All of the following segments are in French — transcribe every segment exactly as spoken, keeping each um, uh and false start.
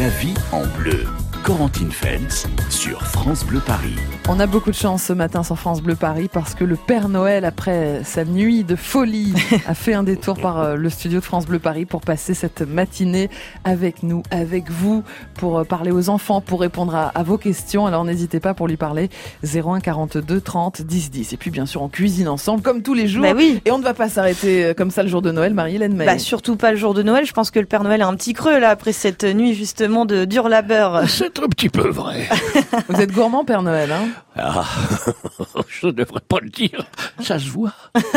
La vie en bleu. Corentine Feltz sur France Bleu Paris. On a beaucoup de chance ce matin sur France Bleu Paris parce que le Père Noël, après sa nuit de folie, a fait un détour par le studio de France Bleu Paris pour passer cette matinée avec nous, avec vous, pour parler aux enfants, pour répondre à, à vos questions. Alors n'hésitez pas pour lui parler, zéro un quarante-deux trente dix dix. Et puis bien sûr, on cuisine ensemble comme tous les jours. Bah oui. Et on ne va pas s'arrêter comme ça le jour de Noël, Marie-Hélène May. Bah surtout pas le jour de Noël. Je pense que le Père Noël a un petit creux là après cette nuit justement de dur labeur. C'est un petit peu vrai. Vous êtes gourmand, Père Noël, hein? Ah, je ne devrais pas le dire. Ça se voit.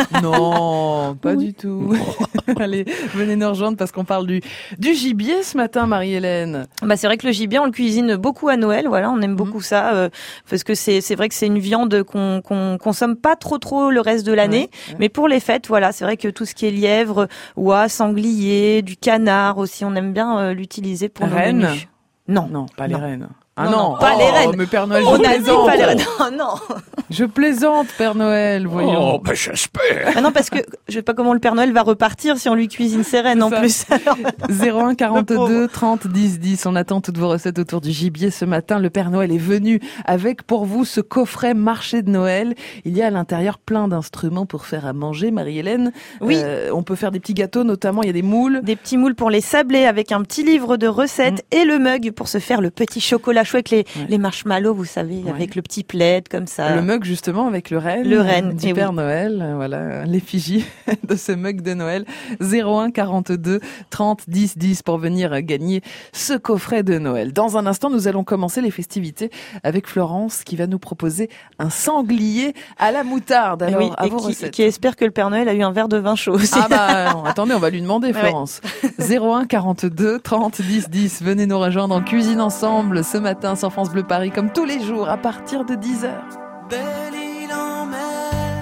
Non, pas Oui. du tout. Allez, venez nous rejoindre parce qu'on parle du, du gibier ce matin, Marie-Hélène. Bah c'est vrai que le gibier on le cuisine beaucoup à Noël. Voilà, on aime beaucoup ça euh, parce que c'est c'est vrai que c'est une viande qu'on qu'on consomme pas trop trop le reste de l'année. Ouais, ouais. Mais pour les fêtes, voilà, c'est vrai que tout ce qui est lièvre, oie, sanglier, du canard aussi, on aime bien euh, l'utiliser pour nos Rennes. menus. Non, Non, pas les Non. rennes. Ah Non, non, non, pas oh, les rennes. Mais Père Noël, on je a dit plaisante. pas les rennes. Non, non. Je plaisante, Père Noël, voyons. Oh, ben j'espère. Ah non, parce que je sais pas comment le Père Noël va repartir si on lui cuisine ses rennes en Ça. plus. Alors, zéro un Le quarante-deux pauvre. trente dix dix. On attend toutes vos recettes autour du gibier ce matin. Le Père Noël est venu avec pour vous ce coffret marché de Noël. Il y a à l'intérieur plein d'instruments pour faire à manger, Marie-Hélène. Oui. Euh, on peut faire des petits gâteaux, notamment il y a des moules. des petits moules pour les sabler avec un petit livre de recettes et le mug pour se faire le petit chocolat chaud avec les, Ouais. les marshmallows, vous savez, Ouais. avec le petit plaid comme ça. Le mug justement avec le renne, Le renne, du eh Père oui. Noël, euh, voilà l'effigie de ce mug de Noël. zéro un quarante-deux trente dix dix pour venir gagner ce coffret de Noël. Dans un instant, nous allons commencer les festivités avec Florence qui va nous proposer un sanglier à la moutarde. Eh Alors, oui, à et vos qui, recettes. qui espère que le Père Noël a eu un verre de vin chaud aussi. Ah bah non, attendez, on va lui demander, Ouais. Florence. zéro un quarante-deux trente dix dix. Venez nous rejoindre en cuisine ensemble ce matin sur France Bleu Paris, comme tous les jours à partir de dix heures. Belle île en mer,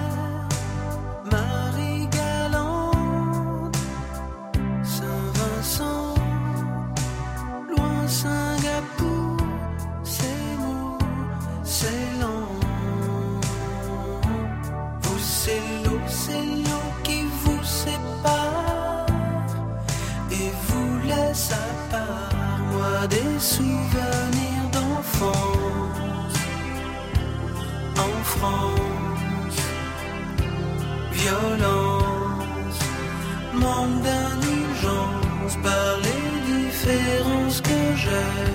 Marie galante, Saint-Vincent, loin Singapour, c'est mou, c'est lent. Vous c'est l'eau, c'est l'eau qui vous sépare et vous laisse à part. Moi des souvenirs d'enfance. En France, violence, manque d'indulgence par les différences que j'ai.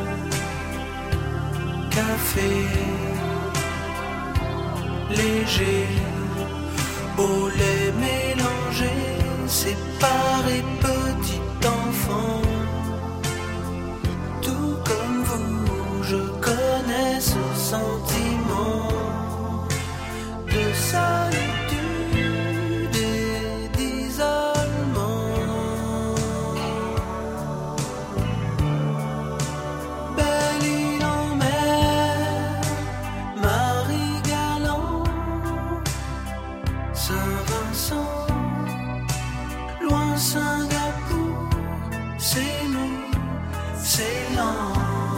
Café, léger, au lait mélangé, séparé petit enfant. Tout comme vous, je connais ce sentiment de solitude et d'isolement. Belle île en mer, Marie galante, Saint-Vincent, loin Singapour, c'est nous, c'est lent.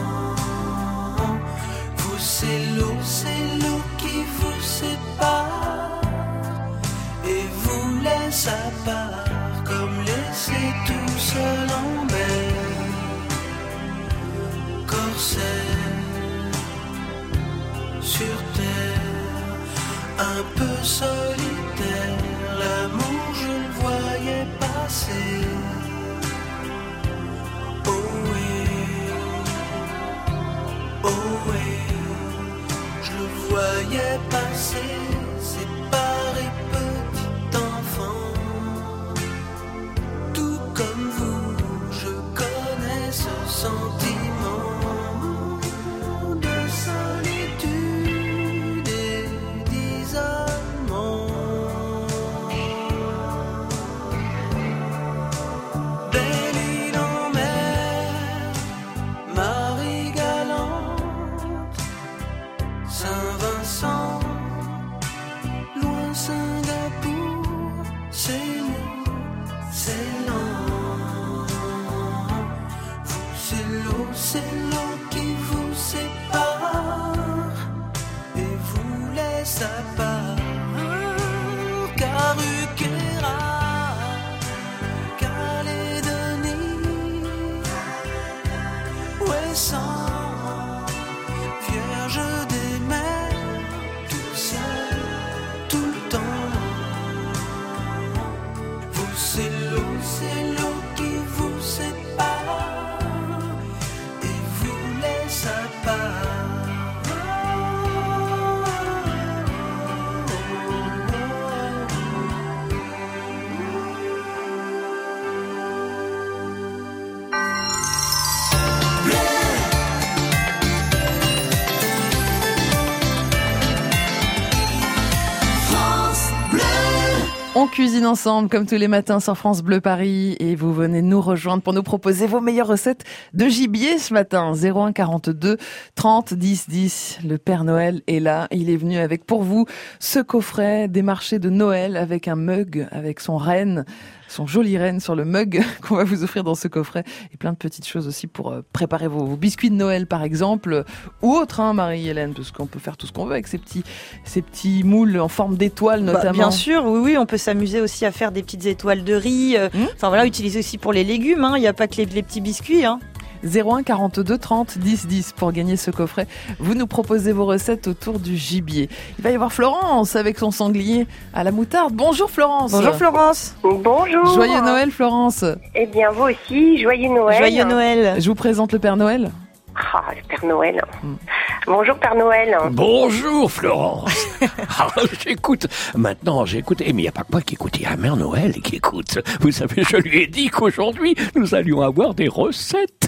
Vous c'est l'eau, c'est l'eau qui vous sépare et vous laisse à part, comme laissé tout seul en mer. Corsaire, sur terre, un peu solitaire, l'amour je le voyais passer. Oh oui, oh oui, je le voyais passer, séparé petit enfant. Tout comme vous, je connais ce sentiment de solitude et d'isolement. Belle île en mer, Marie galante, Saint-Vincent, loin Singapour, c'est nous, c'est lent. Vous c'est l'eau, c'est l'eau qui vous sépare et vous laisse à part. Caruquera, Calédonie, naissant, vierge des mers, tout seul, tout le temps. Vous, c'est l'eau, c'est l'eau qui vous sépare et vous laisse à part. On cuisine ensemble comme tous les matins sur France Bleu Paris et vous venez nous rejoindre pour nous proposer vos meilleures recettes de gibier ce matin. zéro un quarante-deux trente dix dix. Le Père Noël est là. Il est venu avec pour vous ce coffret des marchés de Noël avec un mug avec son renne, son joli renne sur le mug qu'on va vous offrir dans ce coffret et plein de petites choses aussi pour préparer vos, vos biscuits de Noël par exemple ou autres, hein, Marie-Hélène, parce qu'on peut faire tout ce qu'on veut avec ces petits, ces petits moules en forme d'étoile notamment. Bah, bien sûr, oui, oui, on peut s'amuser aussi à faire des petites étoiles de riz. Euh, mmh. Enfin voilà, utiliser aussi pour les légumes. Hein. Il n'y a pas que les, les petits biscuits. Hein. zéro un quarante-deux trente dix dix pour gagner ce coffret. Vous nous proposez vos recettes autour du gibier. Il va y avoir Florence avec son sanglier à la moutarde. Bonjour Florence. Bonjour Florence. Bonjour. Joyeux Noël Florence. Eh bien vous aussi, joyeux Noël. Joyeux Noël. Je vous présente le Père Noël. Ah, le Père Noël. Mm. Bonjour Père Noël. Bonjour Florence. Ah, j'écoute. Maintenant, j'écoute. Eh, mais il n'y a pas que moi qui écoute. Il y a Mère Noël qui écoute. Vous savez, je lui ai dit qu'aujourd'hui, nous allions avoir des recettes.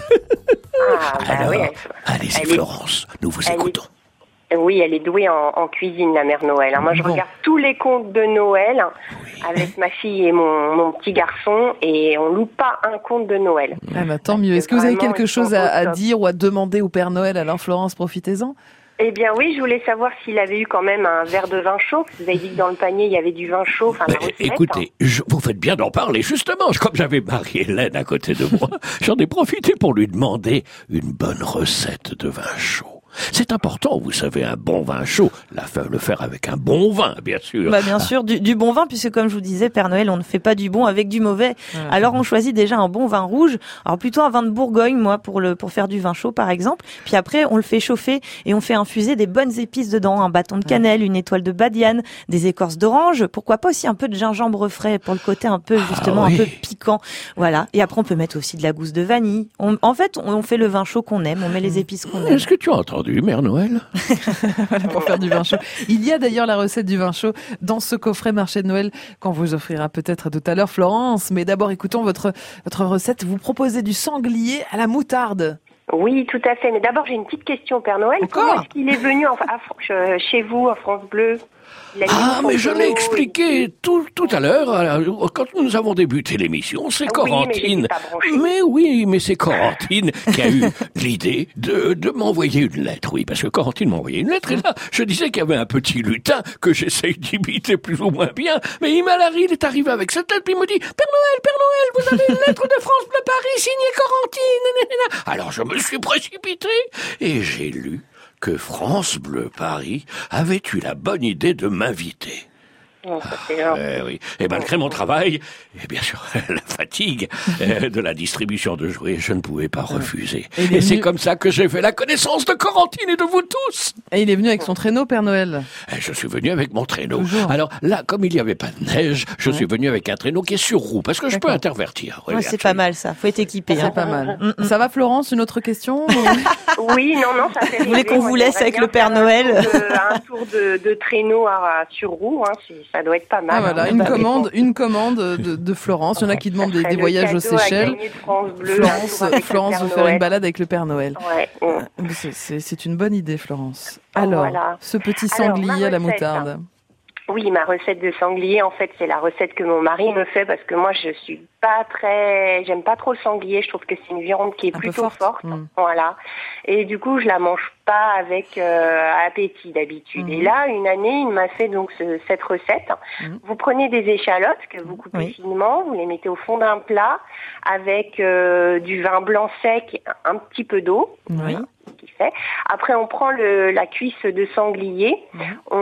Ah, bah Alors, oui. allez-y elle Florence, est... nous vous elle écoutons. Est... Oui, elle est douée en, en cuisine, la Mère Noël. Moi, je bon. regarde tous les contes de Noël Oui. avec ma fille et mon, mon petit garçon et on loupe pas un conte de Noël. Ah bah, tant mieux. Est-ce que vous avez quelque chose à, à dire ou à demander au Père Noël? Alors Florence, profitez-en. Eh bien oui, je voulais savoir s'il avait eu quand même un verre de vin chaud. Vous avez dit que dans le panier, il y avait du vin chaud. Enfin, la recette, Écoutez, hein. je, vous faites bien d'en parler, justement. Comme j'avais Marie-Hélène à côté de moi, j'en ai profité pour lui demander une bonne recette de vin chaud. C'est important, vous savez, un bon vin chaud, la faire, le faire avec un bon vin, bien sûr. Bah bien sûr, du, du bon vin, puisque comme je vous disais, Père Noël, on ne fait pas du bon avec du mauvais. Voilà. Alors on choisit déjà un bon vin rouge, alors plutôt un vin de Bourgogne, moi, pour le pour faire du vin chaud, par exemple. Puis après, on le fait chauffer et on fait infuser des bonnes épices dedans, un bâton de cannelle, une étoile de badiane, des écorces d'orange, pourquoi pas aussi un peu de gingembre frais pour le côté un peu justement ah oui. un peu piquant. Voilà. Et après, on peut mettre aussi de la gousse de vanille. On, en fait, on fait le vin chaud qu'on aime, on met les épices qu'on aime. Est-ce que tu as entendu du Mère Noël. Voilà, pour faire du vin chaud. Il y a d'ailleurs la recette du vin chaud dans ce coffret marché de Noël qu'on vous offrira peut-être tout à l'heure, Florence. Mais d'abord, écoutons votre, votre recette. Vous proposez du sanglier à la moutarde. Oui, tout à fait. Mais d'abord, j'ai une petite question au Père Noël. Encore ? Comment est-ce qu'il est venu en, à, chez vous, à France Bleu ? Ah, mais je l'ai expliqué tout, tout à l'heure, quand nous avons débuté l'émission, c'est Corentine. Oui, mais, mais oui, mais c'est Corentine qui a eu l'idée de, de m'envoyer une lettre. Oui, parce que Corentine m'a envoyé une lettre et là, je disais qu'il y avait un petit lutin que j'essaye d'imiter plus ou moins bien, mais il m'a il est arrivé avec cette lettre, puis il me dit, Père Noël, Père Noël, vous avez une lettre de France Bleu Paris signée Corentine. Alors je me suis précipité et j'ai lu que France Bleu Paris avait eu la bonne idée de m'inviter. Oh, ça c'est ah, euh, oui. Et malgré mon travail, et bien sûr la fatigue euh, de la distribution de jouets, je ne pouvais pas refuser. Et, et venu... c'est comme ça que j'ai fait la connaissance de Corentine et de vous tous. Et il est venu avec son traîneau, Père Noël. Et je suis venu avec mon traîneau. Toujours. Alors là, comme il n'y avait pas de neige, je ouais. suis venu avec un traîneau qui est sur roue, parce que D'accord. je peux intervertir. Ouais, c'est pas mal ça, faut être équipé. C'est hein. pas mal. Mm-hmm. Ça va Florence, une autre question? Oui, non, non, ça fait Vous voulez qu'on vous laisse avec le Père Noël? Un tour de, un tour de, de traîneau à, à, sur roue, hein, ça doit être pas mal. Ah, voilà, une commande, une commande de, de Florence. Il y en a qui demandent des, des voyages aux Seychelles. France Bleu, Florence, Florence veut faire une balade avec le Père Noël. Ouais, ouais. C'est, c'est, c'est une bonne idée, Florence. Alors, voilà. ce petit sanglier Alors, à la moutarde. Oui, ma recette de sanglier, en fait, c'est la recette que mon mari me fait parce que moi, je suis pas très, j'aime pas trop le sanglier. Je trouve que c'est une viande qui est Un plutôt forte, forte, mmh. voilà. Et du coup, je la mange pas avec euh, appétit d'habitude. Mmh. Et là, une année, il m'a fait donc ce, cette recette. Mmh. Vous prenez des échalotes que vous coupez oui. finement, vous les mettez au fond d'un plat avec euh, du vin blanc sec, un petit peu d'eau. Oui. Qui fait. Après, on prend le, la cuisse de sanglier. Mmh.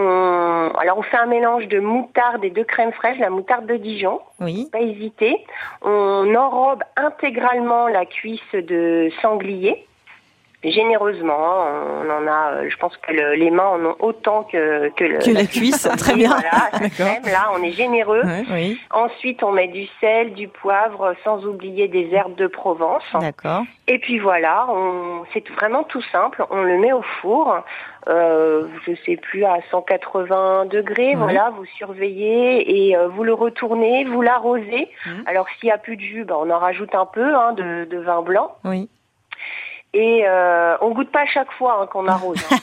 On, alors, on fait un mélange de moutarde et de crème fraîche, la moutarde de Dijon. Oui. Pas hésiter. On enrobe intégralement la cuisse de sanglier généreusement. On en a, je pense que le, les mains en ont autant que que, le, que la cuisse. Très bien. Voilà, ça crème, là, on est généreux. Ouais, oui. Ensuite, on met du sel, du poivre, sans oublier des herbes de Provence. D'accord. Et puis voilà, on, c'est vraiment tout simple. On le met au four. Euh, je sais plus, à cent quatre-vingts degrés, ouais. Voilà, vous surveillez et euh, vous le retournez, vous l'arrosez. Mmh. Alors s'il y a plus de jus, ben, on en rajoute un peu hein, de, de vin blanc. Oui. Et euh, on goûte pas à chaque fois hein, qu'on arrose hein,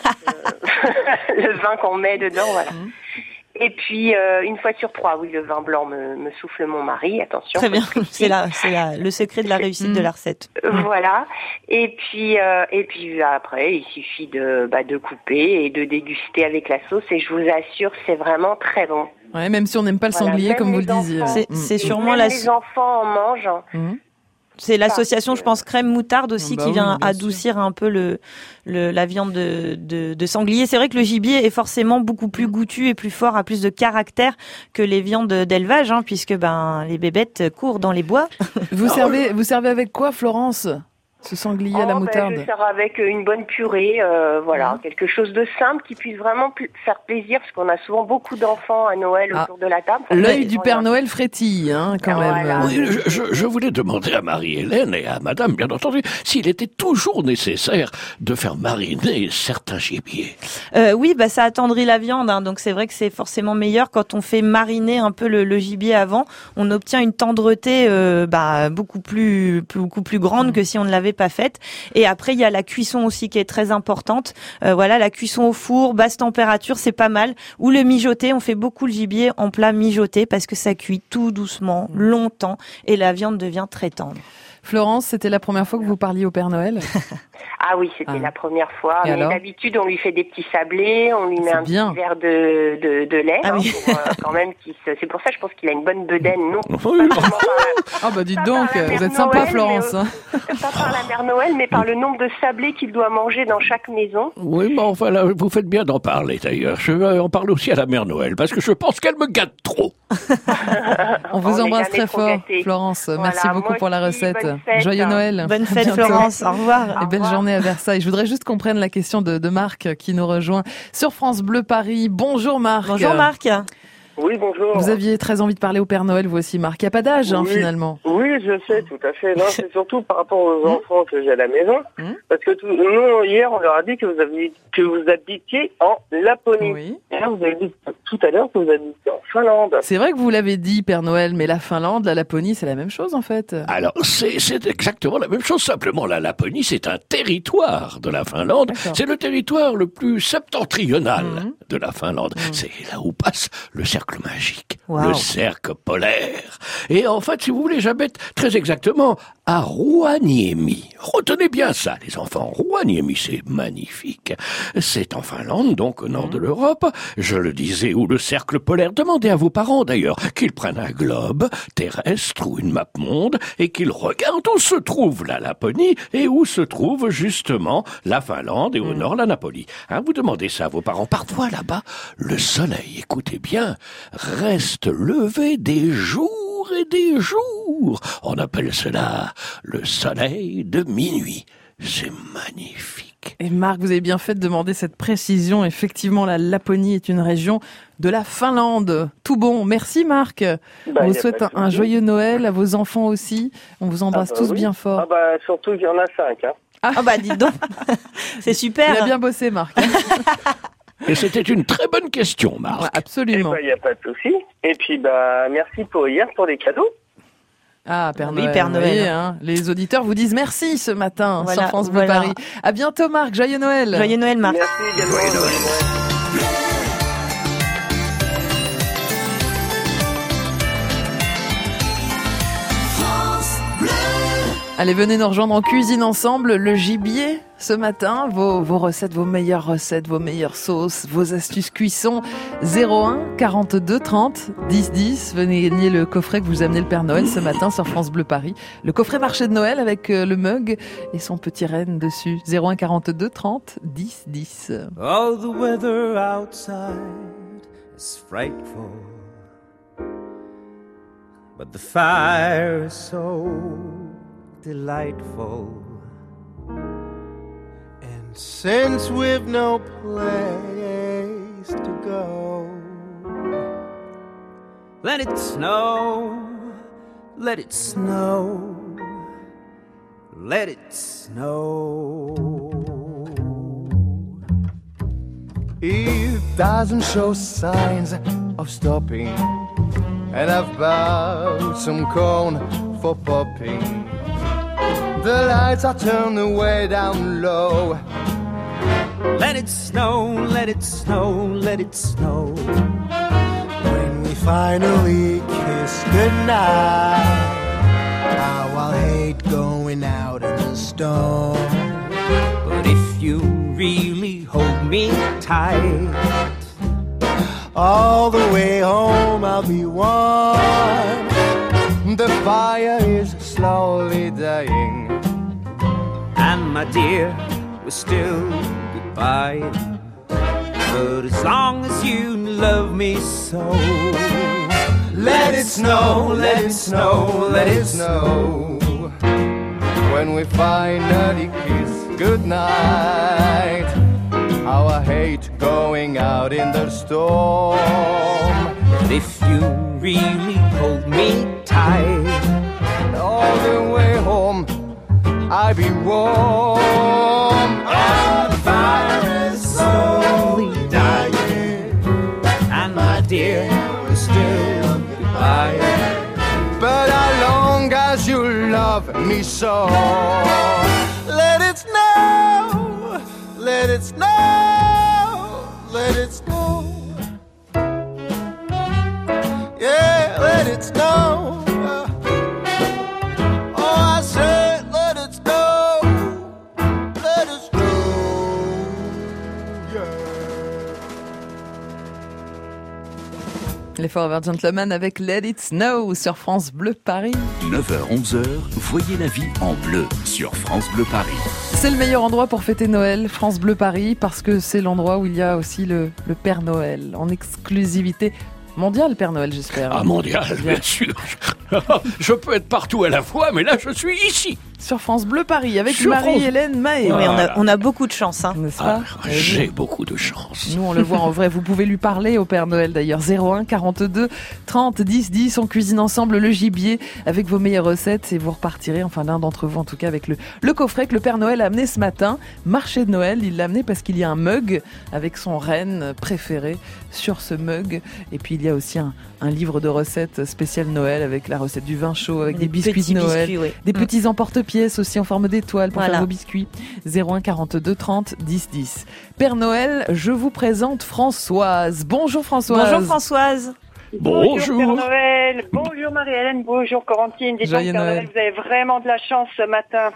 que, le vin qu'on met dedans, voilà. Mmh. Et puis euh, une fois sur trois, oui, le vin blanc me, me souffle mon mari. Attention. Très bien, c'est là, c'est là, le secret de la réussite mmh. de la recette. Euh, voilà. Et puis euh, et puis après, il suffit de bah, de couper et de déguster avec la sauce. Et je vous assure, c'est vraiment très bon. Ouais, même si on n'aime pas le voilà, sanglier, comme vous le disiez. C'est, c'est sûrement même la. Les enfants en mangent. Mmh. C'est l'association, je pense, crème moutarde aussi bah qui vient oui, adoucir sûr. un peu le, le la viande de, de, de sanglier. C'est vrai que le gibier est forcément beaucoup plus goûtu et plus fort, a plus de caractère que les viandes d'élevage, hein, puisque ben les bébêtes courent dans les bois. Vous servez, vous servez avec quoi, Florence ? Ce sanglier oh, à la ben, moutarde. Je sers avec une bonne purée, euh, voilà, mmh. quelque chose de simple qui puisse vraiment pl- faire plaisir, parce qu'on a souvent beaucoup d'enfants à Noël ah. autour de la table. Enfin, L'œil du Père Noël frétille, hein, quand ah, même. Voilà. Oui, je, je, je voulais demander à Marie-Hélène et à Madame, bien entendu, s'il était toujours nécessaire de faire mariner certains gibiers. Euh, oui, bah ça attendrit la viande, hein, donc c'est vrai que c'est forcément meilleur quand on fait mariner un peu le, le gibier avant. On obtient une tendreté euh, bah, beaucoup plus, beaucoup plus grande mmh. que si on ne l'avait pas faite. Et après il y a la cuisson aussi qui est très importante. Euh, voilà, la cuisson au four, basse température, c'est pas mal. Ou le mijoter, on fait beaucoup le gibier en plat mijoté parce que ça cuit tout doucement, longtemps et la viande devient très tendre. Florence, c'était la première fois que vous parliez au Père Noël ? Ah oui, c'était ah. la première fois. Et mais d'habitude, on lui fait des petits sablés, on lui met un bien. petit verre de, de, de lait. Ah hein, oui. pour, euh, quand même qu'il se... C'est pour ça, je pense qu'il a une bonne bedaine. Non, oui. pas Ah bah dites donc, vous êtes sympa, Noël, Florence. Mais, euh, pas par la mère Noël, mais par le nombre de sablés qu'il doit manger dans chaque maison. Oui, mais enfin, là, vous faites bien d'en parler, d'ailleurs. Je vais en parler aussi à la mère Noël, parce que je pense qu'elle me gâte trop. On vous on embrasse très fort, gâtés. Florence. Voilà, Merci beaucoup pour la recette. Fête, Joyeux hein. Noël. Bonne fête, Florence. Au revoir. Et belle journée à Versailles. Je voudrais juste qu'on prenne la question de, de Marc qui nous rejoint sur France Bleu Paris. Bonjour Marc. Bonjour Marc. Oui, bonjour. Vous aviez très envie de parler au Père Noël, vous aussi, Marc. Il n'y a pas d'âge, hein, oui, finalement. Oui, je sais, tout à fait. Non, c'est surtout par rapport aux enfants que j'ai à la maison. Mmh. Parce que tout, nous, hier, on leur a dit que vous aviez, que vous habitiez en Laponie. Oui. Et là, vous avez dit tout à l'heure que vous habitiez en Finlande. C'est vrai que vous l'avez dit, Père Noël, mais la Finlande, la Laponie, c'est la même chose, en fait. Alors, c'est, c'est exactement la même chose. Simplement, la Laponie, c'est un territoire de la Finlande. D'accord. C'est le territoire le plus septentrional mmh. de la Finlande. Mmh. C'est là où passe le cercle magique. Wow. Le cercle polaire. Et en fait, si vous voulez, j'habite très exactement à Rovaniemi. Retenez bien ça, les enfants. Rovaniemi, c'est magnifique. C'est en Finlande, donc au nord mmh. de l'Europe. Je le disais, où le cercle polaire. Demandez à vos parents, d'ailleurs, qu'ils prennent un globe terrestre ou une map monde et qu'ils regardent où se trouve la Laponie et où se trouve justement la Finlande et au mmh. nord la Napolie. Hein, vous demandez ça à vos parents. Parfois, là-bas, le soleil, écoutez bien, reste levé des jours et des jours. On appelle cela le soleil de minuit. C'est magnifique. Et Marc, vous avez bien fait de demander cette précision. Effectivement, la Laponie est une région de la Finlande. Tout bon. Merci Marc. Bah, on vous souhaite un, un joyeux Noël, à vos enfants aussi. On vous embrasse ah bah tous oui. bien fort. Ah bah surtout qu'il y en a cinq. Hein. Ah, ah bah dites donc. C'est super. Il a bien bossé Marc. Et c'était une très bonne question, Marc. Ouais, absolument. Il n'y bah, a pas de souci. Et puis, bah, merci pour hier, pour les cadeaux. Ah, Père Noël. Oui, Père Noël. Oui, hein. Les auditeurs vous disent merci ce matin voilà, sur France Bleu voilà. Paris. À bientôt, Marc. Joyeux Noël. Joyeux Noël, Marc. Merci également. Joyeux Noël. Allez, venez nous rejoindre en cuisine ensemble. Le gibier, ce matin, vos, vos recettes, vos meilleures recettes, vos meilleures sauces, vos astuces cuisson. zéro un quarante-deux trente dix dix. Venez gagner le coffret que vous amenez le Père Noël ce matin sur France Bleu Paris. Le coffret marché de Noël avec le mug et son petit renne dessus. zéro un quarante-deux trente dix dix. Oh, the weather outside is frightful, but the fire is so delightful. since we've no place to go. Let it snow, let it snow, let it snow. It doesn't show signs of stopping, and I've bought some corn for popping. The lights are turned way down low. Let it snow, let it snow, let it snow. When we finally kiss goodnight, how I'll hate going out in the storm. But if you really hold me tight, all the way home I'll be warm. The fire is slowly dying, and my dear, we're still goodbye. But as long as you love me so, let it snow, let it snow, let it snow. When we finally kiss goodnight, how I hate going out in the storm. But if you really hold me tight, all the way home I'll be warm. And the fire is slowly dying, and my dear, we're still goodbye. But how long as you love me so, let it snow, let it snow, let it snow. Yeah, let it snow. Oh, I said let it snow, let it snow. Yeah. Les Forever Gentlemen avec Let It Snow sur France Bleu Paris. neuf heures onze heures, voyez la vie en bleu sur France Bleu Paris. C'est le meilleur endroit pour fêter Noël, France Bleu Paris, parce que c'est l'endroit où il y a aussi le, le Père Noël, en exclusivité mondiale, Père Noël, j'espère. Ah, mondial, bien, bien sûr. Je peux être partout à la fois, mais là, je suis ici. Sur France Bleu Paris, avec Marie-Hélène Mahé. Oui, on a, on a beaucoup de chance, hein. N'est-ce pas? Ah, j'ai beaucoup de chance. Nous, on le voit en vrai. Vous pouvez lui parler au Père Noël, d'ailleurs. zéro un quarante-deux trente dix dix. On cuisine ensemble le gibier avec vos meilleures recettes et vous repartirez, enfin l'un d'entre vous en tout cas, avec le, le coffret que le Père Noël a amené ce matin. Marché de Noël, il l'a amené parce qu'il y a un mug avec son renne préféré sur ce mug. Et puis, il y a aussi un, un livre de recettes spécial Noël avec la recette du vin chaud, avec des, des biscuits de Noël, biscuits, oui. des mmh. petits emporte-pièces aussi en forme d'étoile pour voilà. faire vos biscuits. zéro un quarante-deux trente dix dix. Père Noël, je vous présente Françoise. Bonjour Françoise. Bonjour Françoise. Bonjour. Bonjour Père Noël, bonjour Marie-Hélène, bonjour Corentine. Dites donc Père Noël, vous avez vraiment de la chance ce matin.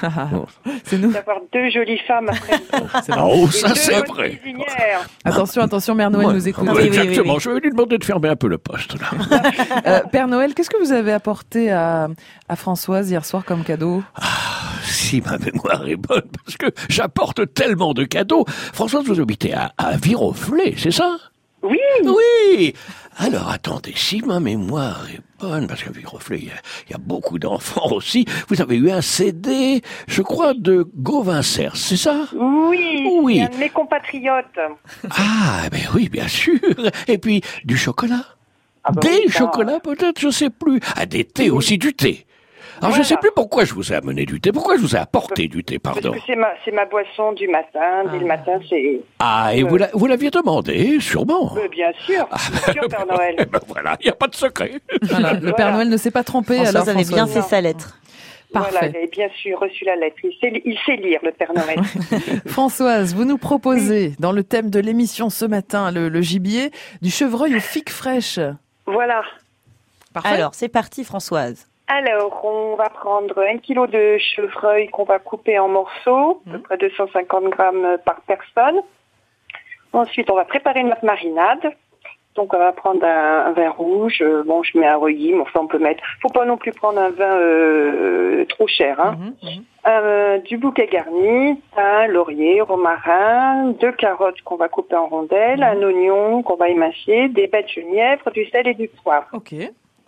C'est nous. D'avoir deux jolies femmes après vous. C'est oh, ça c'est vrai. Attention, attention, Mère Noël ouais, nous écoute. Oui, oui, exactement, oui, oui. Je vais lui demander de fermer un peu le poste là. euh, Père Noël, qu'est-ce que vous avez apporté à, à Françoise hier soir comme cadeau? Ah, si ma mémoire est bonne, parce que j'apporte tellement de cadeaux. Françoise, vous habitez à, à Viroflay, c'est ça? Oui. Oui. Alors, attendez, si ma mémoire est bonne, parce qu'à Viroflay, il y, y a beaucoup d'enfants aussi, vous avez eu un C D, je crois, de Gauvin Cers, c'est ça? Oui. Oui. C'est un de mes compatriotes. Ah, ben oui, bien sûr. Et puis, du chocolat. Ah ben des oui, chocolats, peut-être, je sais plus. Ah, des thés, oui. aussi du thé. Alors, voilà. Je ne sais plus pourquoi je vous ai amené du thé. Pourquoi je vous ai apporté du thé, pardon? Parce que c'est ma, c'est ma boisson du matin. Dès ah. le matin, c'est... Ah, et euh... vous, la, vous l'aviez demandé, sûrement. Euh, bien sûr, ah, bien sûr, Père Noël. Ben voilà, il n'y a pas de secret. Voilà, le voilà. Père Noël ne s'est pas trompé. François, alors vous avez bien fait sa lettre. Parfait. Voilà, il avait bien sûr reçu la lettre. Il sait, il sait lire, le Père Noël. Françoise, vous nous proposez, oui. dans le thème de l'émission ce matin, le, le gibier, du chevreuil aux figues fraîches. Voilà. Parfait. Alors, c'est parti, Françoise. Alors, on va prendre un kilo de chevreuil qu'on va couper en morceaux, mmh. à peu près deux cent cinquante grammes par personne. Ensuite, on va préparer notre marinade. Donc, on va prendre un, un vin rouge. Bon, je mets un reuilly, mais enfin, on peut mettre... Faut pas non plus prendre un vin euh, trop cher. Hein. Mmh. Mmh. Euh, du bouquet garni, thym, laurier, romarin, deux carottes qu'on va couper en rondelles, mmh. un oignon qu'on va émincer, des baies de genièvre, du sel et du poivre. Ok.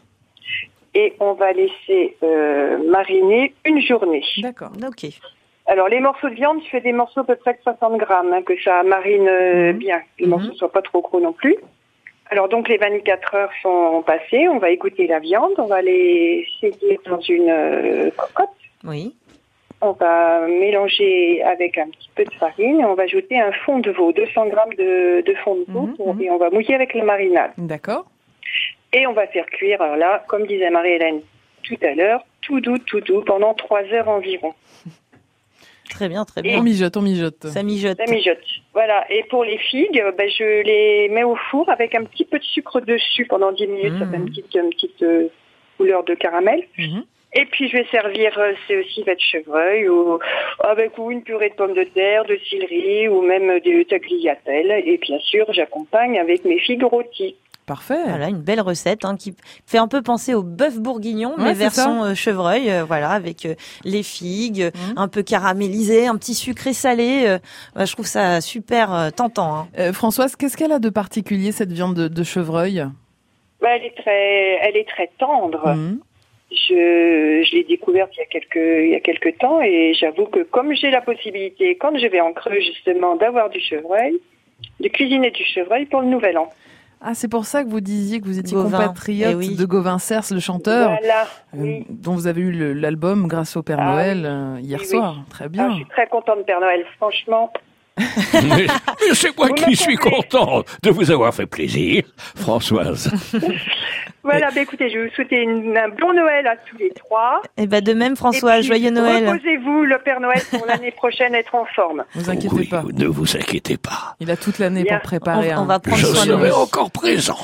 Et on va laisser euh, mariner une journée. D'accord, ok. Alors, les morceaux de viande, je fais des morceaux à peu près de soixante grammes, hein, que ça marine euh, mmh. bien. Les mmh. morceaux ne soient pas trop gros non plus. Alors, donc, les vingt-quatre heures sont passées. On va égoutter la viande. On va les saisir dans une euh, cocotte. Oui. On va mélanger avec un petit peu de farine. Et on va ajouter un fond de veau, deux cents grammes de, de fond de veau. Mmh. Et on va mouiller avec la marinade. D'accord. Et on va faire cuire, alors là, comme disait Marie-Hélène tout à l'heure, tout doux, tout doux, pendant trois heures environ. Très bien, très bien. On mijote, on mijote. Ça mijote. Ça mijote. Voilà. Et pour les figues, ben, je les mets au four avec un petit peu de sucre dessus pendant dix minutes. Mmh. Ça fait une petite, une petite euh, couleur de caramel. Mmh. Et puis je vais servir euh, c'est aussi de chevreuil ou avec ou une purée de pommes de terre, de céleri ou même de tagliatelle. Et bien sûr, j'accompagne avec mes figues rôties. Parfait. Voilà, une belle recette hein, qui fait un peu penser au bœuf bourguignon, ouais, mais version euh, chevreuil, euh, voilà, avec euh, les figues, mmh. un peu caramélisées, un petit sucré salé. Euh, bah, je trouve ça super euh, tentant. Hein. Euh, Françoise, qu'est-ce qu'elle a de particulier cette viande de, de chevreuil ? Bah, elle est très, elle est très tendre. Mmh. Je, je l'ai découverte il y a quelques, il y a quelques temps et j'avoue que comme j'ai la possibilité, quand je vais en Creux justement, d'avoir du chevreuil, de cuisiner du chevreuil pour le Nouvel An. Ah, c'est pour ça que vous disiez que vous étiez Gauvin. compatriote eh oui. de Gauvin Cers, le chanteur, voilà, euh, oui. dont vous avez eu le, l'album grâce au Père ah, Noël euh, hier oui, soir. Oui. Très bien. Ah, je suis très contente de Père Noël, franchement. mais, mais c'est moi vous qui suis content de vous avoir fait plaisir, Françoise. Voilà, bah écoutez, je vais vous souhaiter une, un bon Noël à tous les trois. Et bah de même, Françoise, joyeux Noël. Reposez-vous, le Père Noël, pour l'année prochaine être en forme. Ne vous inquiétez oui, pas. Ne vous inquiétez pas. Il a toute l'année Bien. pour préparer. On, un... on va prendre je soin de serai lui. encore présent.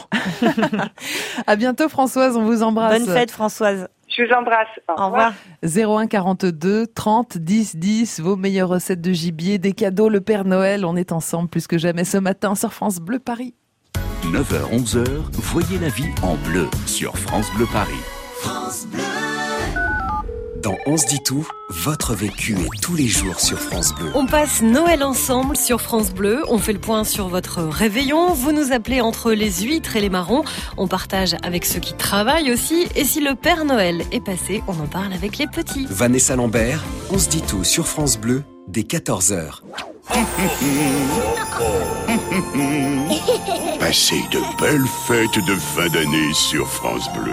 À bientôt, Françoise, on vous embrasse. Bonne fête, Françoise. Je vous embrasse. Au, Au revoir. zéro un quarante-deux trente dix dix, vos meilleures recettes de gibier, des cadeaux, le Père Noël. On est ensemble plus que jamais ce matin sur France Bleu Paris. neuf heures onze heures, voyez la vie en bleu sur France Bleu Paris. France Bleu. Dans On se dit tout, votre vécu est tous les jours sur France Bleu. On passe Noël ensemble sur France Bleu. On fait le point sur votre réveillon. Vous nous appelez entre les huîtres et les marrons. On partage avec ceux qui travaillent aussi. Et si le Père Noël est passé, on en parle avec les petits. Vanessa Lambert, On se dit tout sur France Bleu, dès quatorze heures. Passez de belles fêtes de fin d'année sur France Bleu.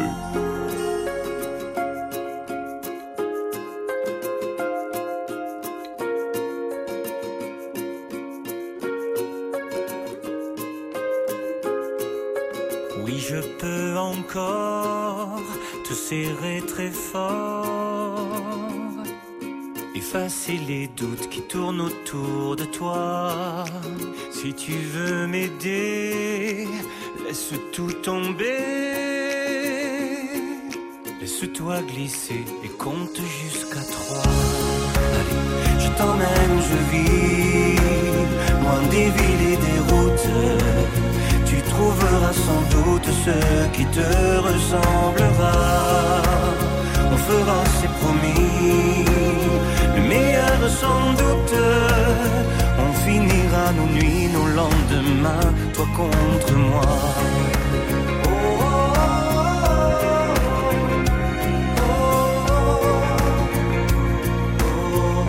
Oui, je peux encore te serrer très fort, effacer les doutes qui tournent autour de toi. Si tu veux m'aider, laisse tout tomber. Laisse-toi glisser et compte jusqu'à trois. Allez, je t'emmène où je vis, loin des villes et des routes. Tu trouveras sans doute ce qui te ressemblera. On fera, c'est promis, le meilleur sans doute. On finira nos nuits, nos lendemains, toi contre moi. Oh, oh,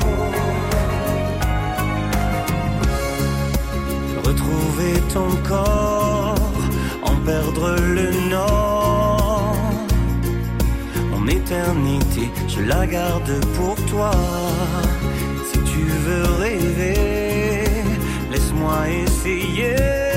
oh, oh. Retrouver ton corps, en perdre le nord. Mon éternité, je la garde pour toi. Si tu veux rêver, laisse-moi essayer.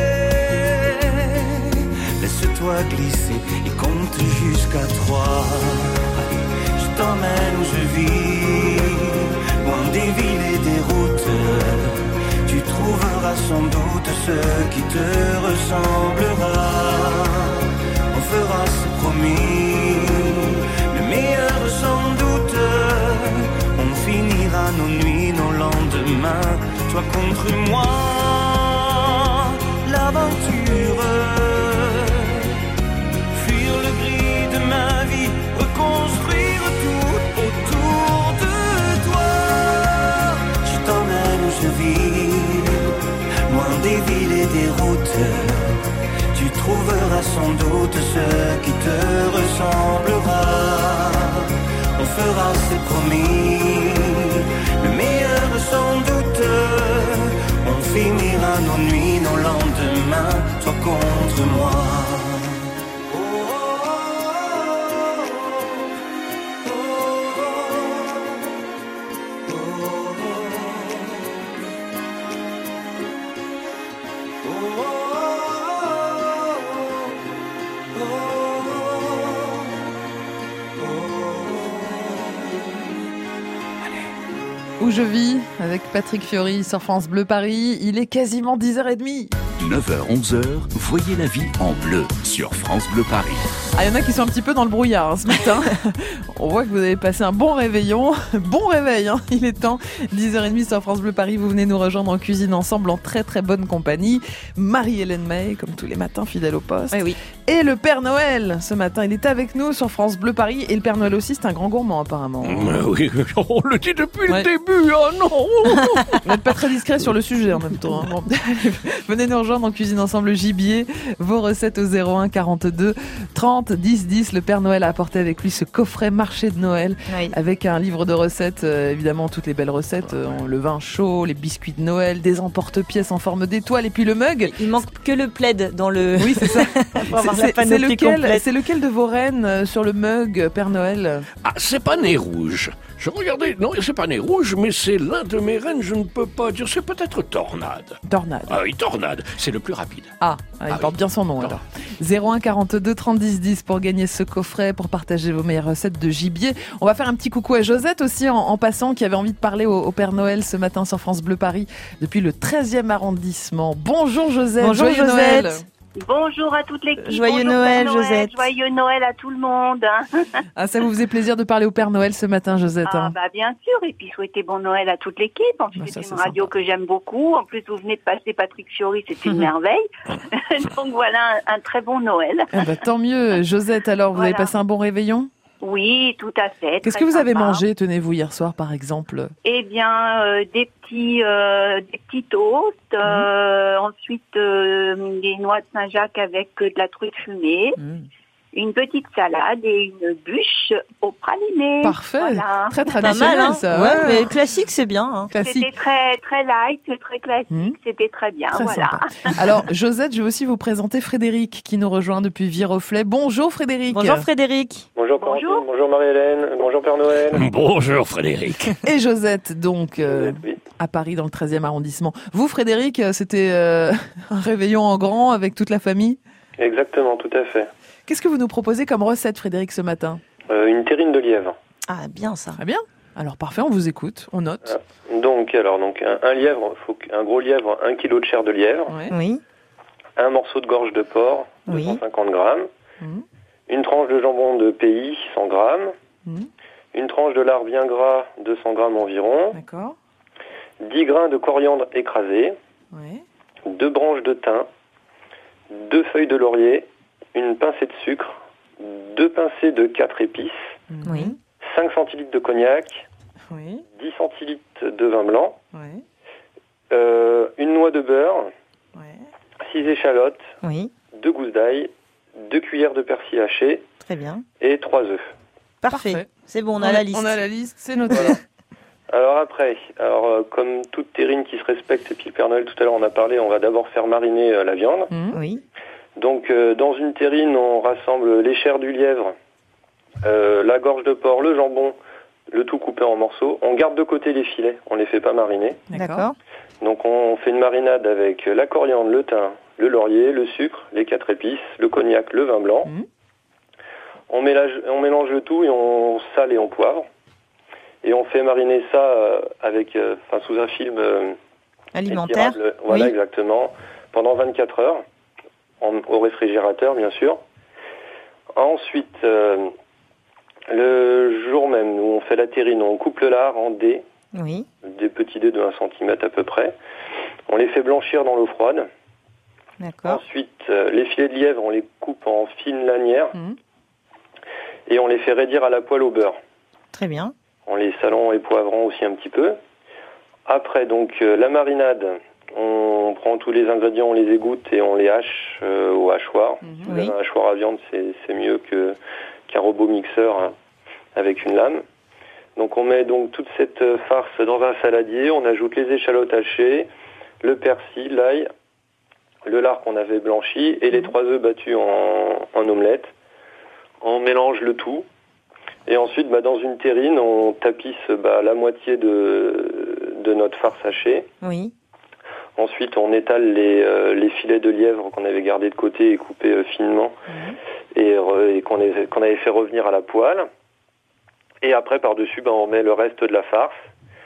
Laisse-toi glisser et compte jusqu'à trois. Je t'emmène où je vis, loin des villes et des routes. Tu trouveras sans doute ce qui te ressemblera. On fera, c'est promis, le meilleur sans doute. On finira nos nuits, nos lendemains, toi contre moi. L'aventure, fuir le gris de ma vie, reconstruire tout autour de toi. Je t'emmène où je vis, loin des villes et des routes. Tu trouveras sans doute ce qui te ressemblera. On fera, c'est promis, le meilleur où je vis avec Patrick Fiori sur France Bleu Paris. Il est quasiment dix heures trente. neuf heures onze heures, voyez la vie en bleu sur France Bleu Paris. Ah, il y en a qui sont un petit peu dans le brouillard hein, ce matin. On voit que vous avez passé un bon réveillon. Bon réveil, hein. Il est temps. dix heures trente sur France Bleu Paris. Vous venez nous rejoindre en cuisine ensemble en très très bonne compagnie. Marie-Hélène May, comme tous les matins, fidèle au poste. Oui, oui. Et le Père Noël, ce matin, il est avec nous sur France Bleu Paris. Et le Père Noël aussi, c'est un grand gourmand apparemment. Euh, oui, on le dit depuis ouais. le début. Oh non. Vous n'êtes pas très discret sur le sujet en même temps. Hein. Bon. Venez nous rejoindre en cuisine ensemble gibier. Vos recettes au zéro un quarante-deux trente dix dix. Le Père Noël a apporté avec lui ce coffret marché de Noël oui. avec un livre de recettes, euh, évidemment toutes les belles recettes, euh, le vin chaud, les biscuits de Noël, des emporte-pièces en forme d'étoile et puis le mug. Il manque que le plaid dans le... Oui, c'est ça. c'est, c'est, c'est, lequel, c'est lequel de vos reines euh, sur le mug Père Noël? Ah, c'est pas Nez Rouge. Je regardais, non, c'est pas Nez Rouge, mais c'est l'un de mes reines, je ne peux pas dire, c'est peut-être Tornade. Tornade. Ah oui, Tornade, c'est le plus rapide. Ah, ah il ah, porte oui. bien son nom alors. zéro un quarante-deux trente dix dix pour gagner ce coffret, pour partager vos meilleures recettes de gibier. On va faire un petit coucou à Josette aussi en, en passant, qui avait envie de parler au, au Père Noël ce matin sur France Bleu Paris, depuis le treizième arrondissement. Bonjour Josette. Bonjour Joyeux Josette. Noël. Bonjour à toute l'équipe. Joyeux Bonjour Noël, Noël, Josette. Joyeux Noël à tout le monde. Ah, ça vous faisait plaisir de parler au Père Noël ce matin, Josette. Ah, hein. bah, bien sûr. Et puis souhaiter bon Noël à toute l'équipe. En plus, bah, ça, c'est une radio sympa. Que j'aime beaucoup. En plus, vous venez de passer Patrick Fiori, c'est une merveille. Donc voilà, un, un très bon Noël. Ah, bah, tant mieux. Josette, alors, vous voilà. avez passé un bon réveillon? Oui, tout à fait. Qu'est-ce que vous avez mangé, tenez-vous, hier soir, par exemple? Eh bien, euh, des petits, euh, des petits toasts. Euh, mmh. Ensuite, euh, des noix de Saint-Jacques avec de la truite fumée. Mmh. Une petite salade et une bûche au praliné. Parfait. Voilà. Très traditionnel, pas mal, hein. ça. Ouais, ouais. Mais classique, c'est bien. Hein. Classique. C'était très, très light, très classique. Mmh. C'était très bien. Très voilà. Sympa. Alors, Josette, je vais aussi vous présenter Frédéric qui nous rejoint depuis Viroflay. Bonjour Frédéric. Bonjour Frédéric. Bonjour Corentine. Bonjour. Bonjour Marie-Hélène. Bonjour Père Noël. Bonjour Frédéric. Et Josette, donc, euh, oui. à Paris, dans le treizième arrondissement. Vous, Frédéric, c'était euh, un réveillon en grand avec toute la famille? Exactement, tout à fait. Qu'est-ce que vous nous proposez comme recette, Frédéric, ce matin? euh, Une terrine de lièvre. Ah, bien ça. Très bien. Alors, parfait, on vous écoute, on note. Ah, donc, alors, donc un, un lièvre, faut un gros lièvre, un kilo de chair de lièvre. Ouais. Oui. Un morceau de gorge de porc, oui. deux cent cinquante grammes. Mmh. Une tranche de jambon de pays, cent grammes. Mmh. Une tranche de lard bien gras, deux cents grammes environ. D'accord. dix grains de coriandre écrasés. Ouais. Deux branches de thym. Deux feuilles de laurier. Une pincée de sucre, deux pincées de quatre épices, oui. cinq centilitres de cognac, oui. dix centilitres de vin blanc, oui. euh, une noix de beurre, oui. six échalotes, oui. deux gousses d'ail, deux cuillères de persil haché, très bien, et trois œufs. Parfait. Parfait. C'est bon, on, on a la liste. On a la liste, c'est noté. Voilà. Alors après, alors euh, comme toute terrine qui se respecte, et puis le Père Noël tout à l'heure on a parlé, on va d'abord faire mariner euh, la viande. Mmh. Oui. Donc, euh, dans une terrine, on rassemble les chairs du lièvre, euh, la gorge de porc, le jambon, le tout coupé en morceaux. On garde de côté les filets, on les fait pas mariner. D'accord. Donc, on fait une marinade avec la coriandre, le thym, le laurier, le sucre, les quatre épices, le cognac, le vin blanc. Mmh. On mélange, on mélange le tout et on sale et on poivre. Et on fait mariner ça euh, avec, euh, enfin, sous un film euh, alimentaire. Étirable. Voilà, oui. Exactement. Pendant vingt-quatre heures. En, au réfrigérateur, bien sûr. Ensuite, euh, le jour même, où on fait la terrine, on coupe le lard en dés, oui. des petits dés de un centimètre à peu près. On les fait blanchir dans l'eau froide. D'accord. Ensuite, euh, les filets de lièvre, on les coupe en fines lanières mmh. et on les fait raidir à la poêle au beurre. Très bien. En les salant et poivrant aussi un petit peu. Après, donc, euh, la marinade... On prend tous les ingrédients, on les égoutte et on les hache euh, au hachoir. Mmh, si vous avez oui. un hachoir à viande, c'est, c'est mieux que, qu'un robot mixeur hein, avec une lame. Donc on met donc toute cette farce dans un saladier, on ajoute les échalotes hachées, le persil, l'ail, le lard qu'on avait blanchi et mmh. les trois œufs battus en, en omelette. On mélange le tout et ensuite bah, dans une terrine, on tapisse bah, la moitié de, de notre farce hachée. Oui. Ensuite, on étale les, euh, les filets de lièvre qu'on avait gardés de côté et coupés euh, finement mmh. et, euh, et qu'on, avait, qu'on avait fait revenir à la poêle. Et après, par-dessus, ben, on met le reste de la farce.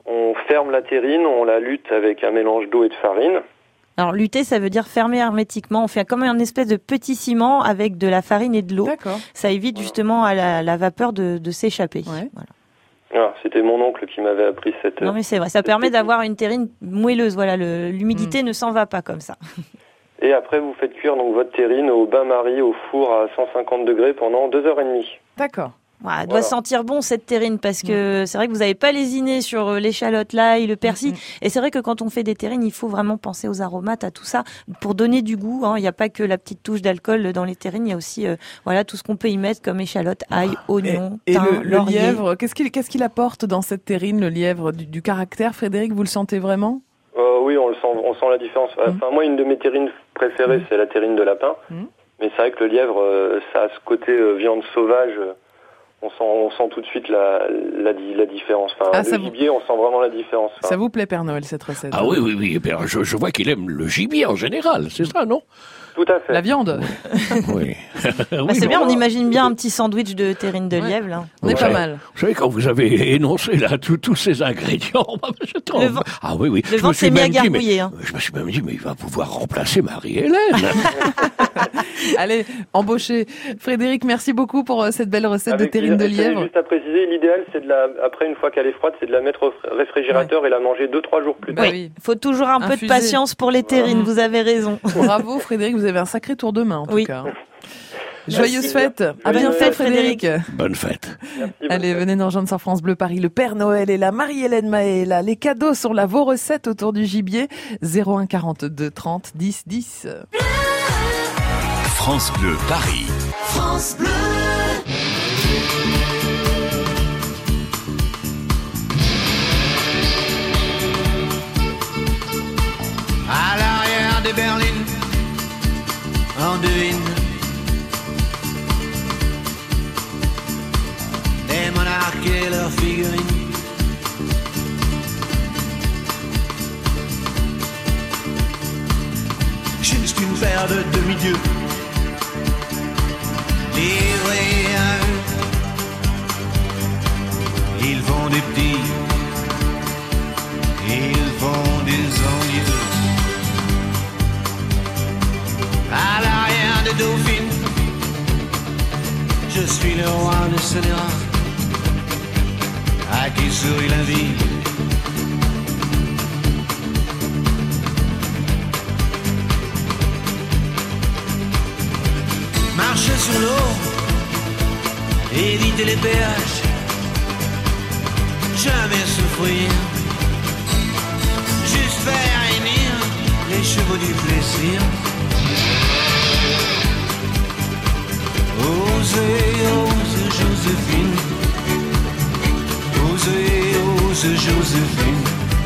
On ferme la terrine, on la lutte avec un mélange d'eau et de farine. Alors lutter, ça veut dire fermer hermétiquement. On fait comme un espèce de petit ciment avec de la farine et de l'eau. D'accord. Ça évite justement à la, la vapeur de, de s'échapper. Ouais. Voilà. Ah, c'était mon oncle qui m'avait appris cette... Non mais c'est vrai, ça permet d'avoir une terrine moelleuse. Voilà, le, l'humidité mmh. ne s'en va pas comme ça. Et après, vous faites cuire donc votre terrine au bain-marie au four à cent cinquante degrés pendant deux heures trente. D'accord. Ouais, elle doit voilà. sentir bon cette terrine parce que mmh. c'est vrai que vous n'avez pas lésiné sur l'échalote, l'ail, le persil. Mmh. Et c'est vrai que quand on fait des terrines, il faut vraiment penser aux aromates, à tout ça pour donner du goût. Hein. Il n'y a pas que la petite touche d'alcool dans les terrines, il y a aussi euh, voilà tout ce qu'on peut y mettre comme échalote, ail, oignon, et, thym, et le, le lièvre. Qu'est-ce qu'il qu'est-ce qu'il apporte dans cette terrine, le lièvre, du, du caractère, Frédéric, vous le sentez vraiment? euh, Oui, on le sent, on sent la différence. Mmh. Enfin, moi, une de mes terrines préférées, mmh. c'est la terrine de lapin. Mmh. Mais c'est vrai que le lièvre, euh, ça a ce côté euh, viande sauvage. Euh, On sent, on sent tout de suite la, la, la différence. Enfin, ah, le gibier, vous... on sent vraiment la différence. Enfin. Ça vous plaît, Père Noël, cette recette? Ah oui, oui, oui. Je, je vois qu'il aime le gibier en général, c'est ça, non? Tout à fait. La viande. Oui. Bah, oui c'est bien, on imagine bien un petit sandwich de terrine de ouais. lièvre. Là. On est ouais. pas mal. Vous savez, quand vous avez énoncé là tous tous ces ingrédients, je trouve... Vent... Ah oui, oui. Le ventre s'est mis à gargouiller. Hein. Je me suis même dit, mais il va pouvoir remplacer Marie-Hélène. Allez, embauchez. Frédéric, merci beaucoup pour cette belle recette Avec de terrine de lièvre. Juste à préciser, l'idéal, c'est de la, après, une fois qu'elle est froide, c'est de la mettre au réfrigérateur ouais. et la manger deux, trois jours plus tard. Oui, il faut toujours un Infusé. peu de patience pour les terrines, mmh. vous avez raison. Bravo, Frédéric, vous avez un sacré tour de main, en oui. tout cas. Joyeuse fête. À bien fait, Frédéric. Bonne fête. Merci, bonne Allez, fête. venez nous rejoindre sur France Bleu Paris. Le Père Noël est là. Marie-Hélène Mahé est là. Les cadeaux sont là. Vos recettes autour du gibier. zéro un quarante-deux trente dix dix. France Bleu Paris. France Bleu. À l'arrière des berlines, on devine des monarques et leurs figurines. Juste une paire de demi-dieux livrés à eux. Ils font des petits, ils font des envieux. À l'arrière de Dauphine, je suis le roi de Scélérat, à qui sourit la vie. Marcher sur l'eau, éviter les péages, jamais souffrir, juste faire réunir les chevaux du plaisir. Osez, ose Joséphine, osez, ose Joséphine.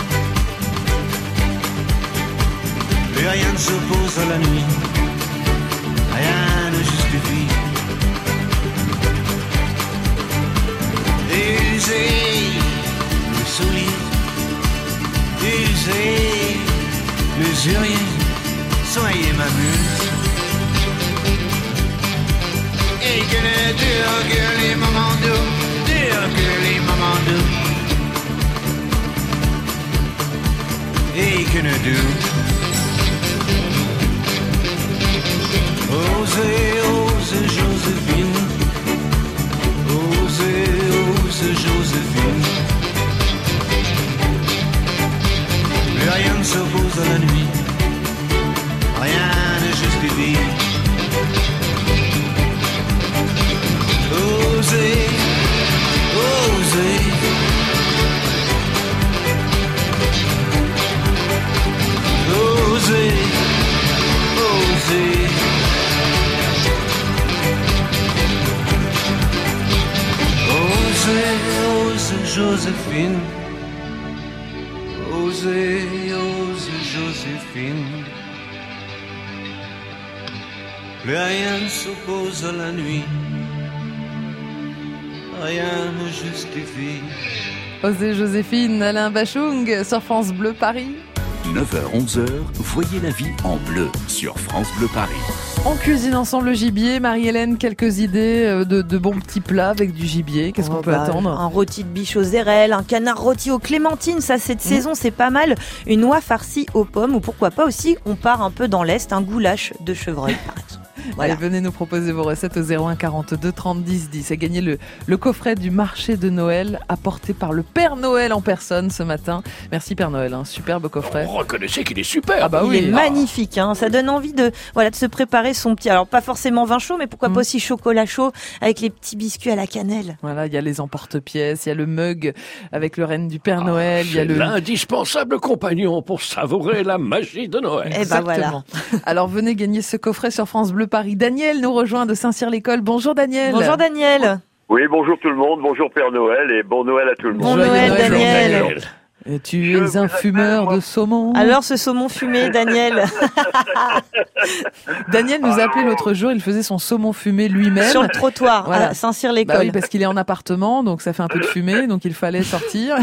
Plus rien ne s'oppose à la nuit, rien ne justifie. Usez le sourire, usez l'usurier, soyez ma muse. Et que ne durent que les moments doux, durent que les moments doux. Et que ne durent. Osez, ose Joséphine, osez, ose Joséphine. Plus rien ne s'oppose à la nuit, rien ne justifie. Osez, osez, osez, osez. Osez, ose Joséphine, osez, ose Joséphine. Plus rien ne s'oppose à la nuit, rien ne justifie. Osez Joséphine, Alain Bachung sur France Bleu Paris. neuf heures onze heures, voyez la vie en bleu sur France Bleu Paris. On cuisine ensemble le gibier. Marie-Hélène, quelques idées de, de bons petits plats avec du gibier. Qu'est-ce oh qu'on peut bah, attendre? Un rôti de biche aux érelles, un canard rôti aux clémentines, ça cette mmh. saison c'est pas mal. Une noix farcie aux pommes ou pourquoi pas aussi, on part un peu dans l'Est, un goulash de chevreuil par exemple. Voilà. Allez, venez nous proposer vos recettes au zéro un quarante-deux trente dix dix. Et gagner le, le coffret du marché de Noël apporté par le Père Noël en personne ce matin. Merci Père Noël, un superbe coffret. Vous reconnaissez qu'il est super. Ah bah il oui. est magnifique, hein. Ça donne envie de, voilà, de se préparer son petit, alors pas forcément vin chaud, mais pourquoi mmh. pas aussi chocolat chaud avec les petits biscuits à la cannelle. Voilà, il y a les emporte-pièces, il y a le mug avec le renne du Père Noël. Ah, il y a le... l'indispensable compagnon pour savourer la magie de Noël. Et bah voilà. Alors venez gagner ce coffret sur France Bleu Paris. Daniel nous rejoint de Saint-Cyr-l'École. Bonjour Daniel. Bonjour Daniel. Oui, bonjour tout le monde, bonjour Père Noël et bon Noël à tout le monde. Bon Noël, Noël Daniel. Daniel. Et tu Je es un fumeur de saumon. Alors ce saumon fumé, Daniel. Daniel nous a appelé l'autre jour, il faisait son saumon fumé lui-même. Sur le trottoir, voilà. À Saint-Cyr-l'École. Bah oui, parce qu'il est en appartement, donc ça fait un peu de fumée, donc il fallait sortir.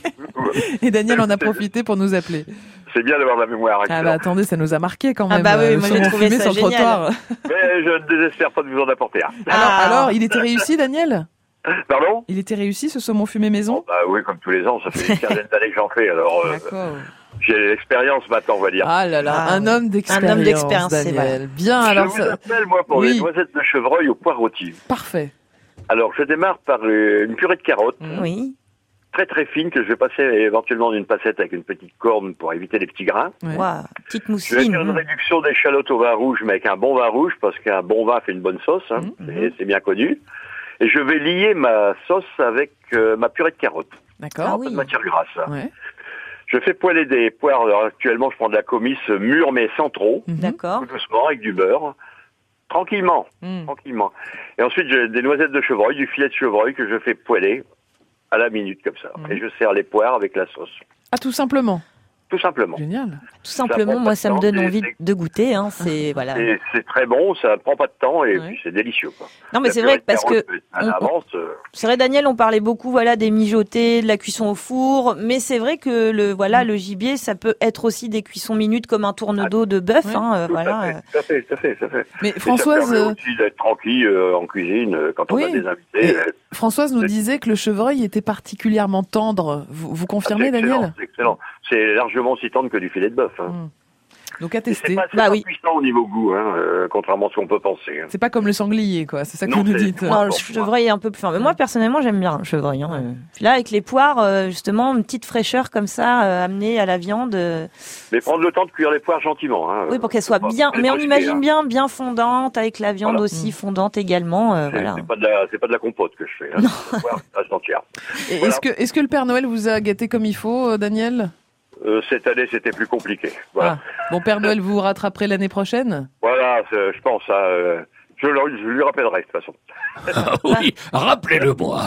Et Daniel en a profité pour nous appeler. C'est bien d'avoir la mémoire. Ah bah attendez, ça nous a marqué quand même. Ah bah oui, moi j'ai trouvé ça sur génial. Le trottoir. Mais je ne désespère pas de vous en apporter un. Alors, ah. alors, il était réussi, Daniel? Pardon? Il était réussi ce saumon fumé maison? Oh bah oui, comme tous les ans, ça fait une quinzaine d'années que j'en fais. Alors, euh, d'accord. J'ai l'expérience maintenant, on va dire. Ah là là, ah, un homme d'expérience. Un homme d'expérience, Daniel. Voilà. Bien, je alors. Je vous ça... appelle moi pour oui. les noisettes de chevreuil au pois rôti. Parfait. Alors, je démarre par une purée de carottes. Oui. Très très fine que je vais passer éventuellement d'une passette avec une petite corne pour éviter les petits grains. Ouais. Wow, petite mousseline. Je vais faire une réduction d'échalotes au vin rouge, mais avec un bon vin rouge, parce qu'un bon vin fait une bonne sauce, hein, mm-hmm. c'est bien connu. Et je vais lier ma sauce avec euh, ma purée de carottes. D'accord. Ah, oui. Pas de matière grasse. Hein. Ouais. Je fais poêler des poires. Alors, actuellement, je prends de la comice mûre, mais sans trop. Mm-hmm. D'accord. Tout doucement, avec du beurre. Tranquillement. Mm. Tranquillement. Et ensuite, j'ai des noisettes de chevreuil, du filet de chevreuil que je fais poêler à la minute comme ça. Mmh. Et je sers les poires avec la sauce. Ah, tout simplement. Tout simplement. Génial. Tout simplement, moi, ça me donne envie c'est, de goûter. Hein, c'est voilà. C'est, c'est très bon, ça prend pas de temps et ouais. puis c'est délicieux. Quoi. Non, mais la c'est vrai que parce que on, avance, euh... c'est vrai, Daniel, on parlait beaucoup, voilà, des mijotés, de la cuisson au four, mais c'est vrai que le voilà, mmh. le gibier, ça peut être aussi des cuissons minutes comme un tourne-dos de bœuf. Ouais. Hein, tout voilà. À fait, tout à fait, tout à fait, tout à fait. Mais et Françoise, ça permet aussi d'être tranquille euh, en cuisine euh, quand oui. on a des invités. Euh... Françoise nous disait que le chevreuil était particulièrement tendre. Vous, vous confirmez, ah, c'est Daniel? C'est excellent. C'est largement aussi tendre que du filet de bœuf. Hein. Mmh. Donc à tester. C'est pas, c'est bah pas oui. puissant au niveau goût, hein, euh, contrairement à ce qu'on peut penser. Hein. C'est pas comme le sanglier, quoi. C'est ça que non, vous nous dites. Non, le chevreuil est un peu plus fort. Mais moi, personnellement, j'aime bien le chevreuil. Hein. Ouais. Puis là, avec les poires, euh, justement, une petite fraîcheur comme ça, euh, amenée à la viande. Euh... Mais prendre le temps de cuire les poires gentiment. Hein, oui, pour qu'elles soient bien. Mais on imagine hein. bien, bien fondantes, avec la viande voilà. aussi mmh. fondante également. Euh, c'est, voilà. c'est pas de la, c'est pas de la compote que je fais. Hein. Poires, entière. Et voilà. est-ce que, est-ce que le Père Noël vous a gâté comme il faut, Daniel? Euh, cette année, c'était plus compliqué. Voilà. Ah. Bon, Père Noël, vous vous rattraperez l'année prochaine? Voilà, je pense. Hein, euh, je, le, je lui rappellerai, de toute façon. Ah oui, rappelez-le-moi.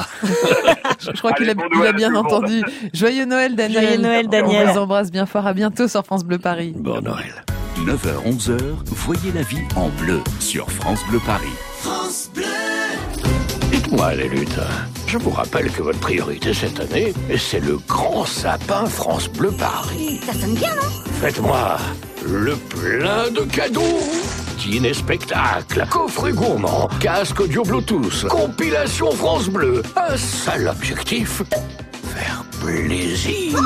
Je crois Allez, qu'il a, bon il a bien entendu. Monde. Joyeux Noël, Daniel. Joyeux Noël, Daniel. On vous embrasse bien fort. À bientôt sur France Bleu Paris. Bon Noël. neuf heures onze heures, voyez la vie en bleu sur France Bleu Paris. France Bleu. Dites-moi, les lutins, je vous rappelle que votre priorité cette année, c'est le grand sapin France Bleu Paris. Ça sonne bien, non? Faites-moi le plein de cadeaux. Dîner spectacle, coffret gourmand, casque audio Bluetooth, compilation France Bleu. Un seul objectif, faire plaisir.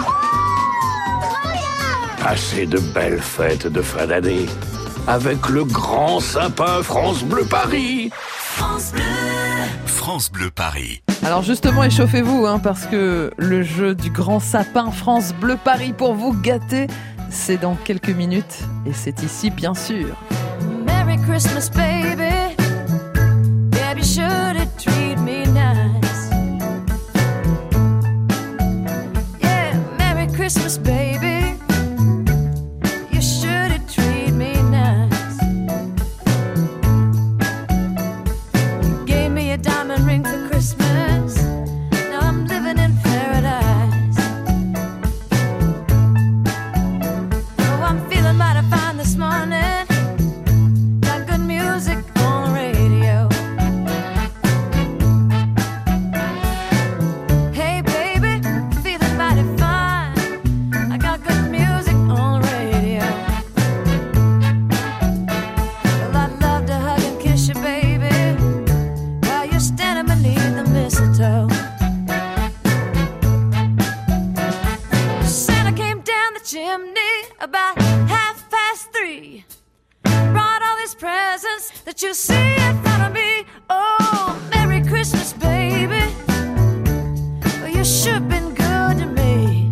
Passer de belles fêtes de fin d'année avec le grand sapin France Bleu Paris. France Bleu. France Bleu Paris. Alors justement, échauffez-vous, hein, parce que le jeu du grand sapin France Bleu Paris pour vous gâter, c'est dans quelques minutes et c'est ici, bien sûr. Merry Christmas, baby. Baby, should it treat me nice? Yeah, Merry Christmas, baby. You should it treat me nice. You gave me a diamond ring for Christmas. Now I'm living in paradise. Oh, I'm feeling mighty fine this morning. Music on the radio. Hey baby, feeling mighty fine. I got chimney about half past three. Brought all these presents that you see in front of me. Oh, Merry Christmas, baby. Well, you sure been good to me.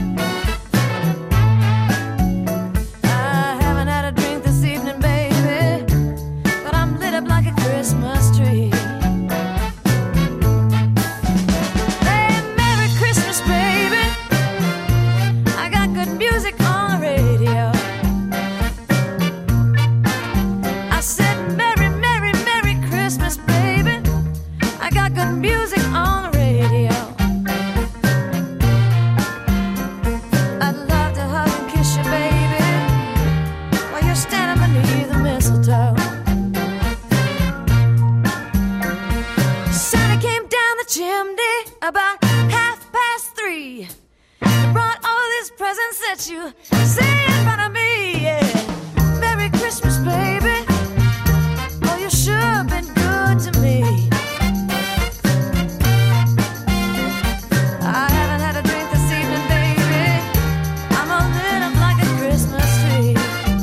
I haven't had a drink this evening, baby, but I'm lit up like a Christmas tree. Hey, Merry Christmas, baby. I got good music on the radio. I said, Merry, Merry, Merry Christmas, baby. I got good music on the radio. I'd love to hug and kiss you, baby, while you're standing beneath the mistletoe. Santa came down the chimney about half past three. He brought all these presents that you see in front of me. Yeah. Merry Christmas, baby. Oh, you sure been good to me. I haven't had a drink this evening, baby. I'm all lit up like a Christmas tree.